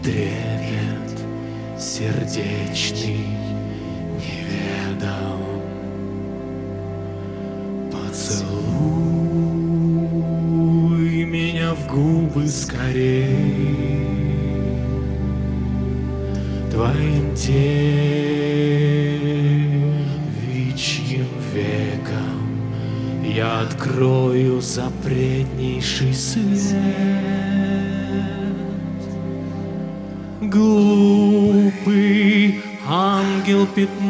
трепет сердечный неведом. Поцелуй меня в губы скорей, твоим девичьим веком я открою запретнейший свет. Глупый ангел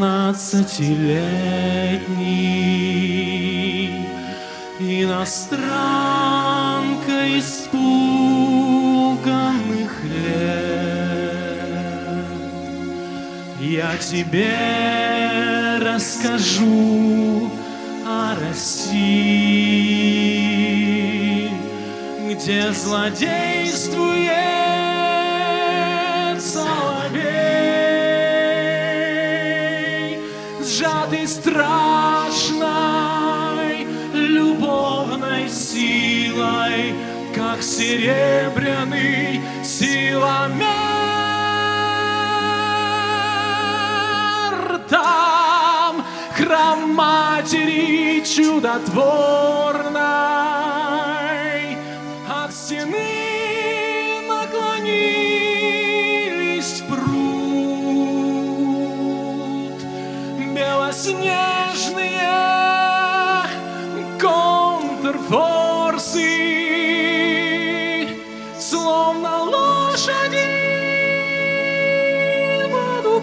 15-летний, иностранка испуганных лет, я тебе расскажу о России, где злодействует соловей, сжатый страшной любовной силой, как серебряный силомер. Там храм матери чудотворной, от стены наклонились пруд белоснежные контрфорсы, словно лошади воду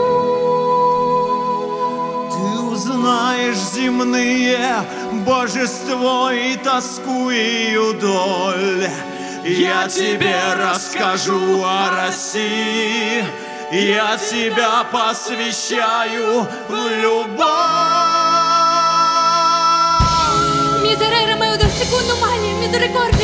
пьют. Ты узнаешь земные божество и тоску ее доль. Я тебе расскажу о России, я тебя посвящаю в любовь. Miserere meo de secundum male, misericordia.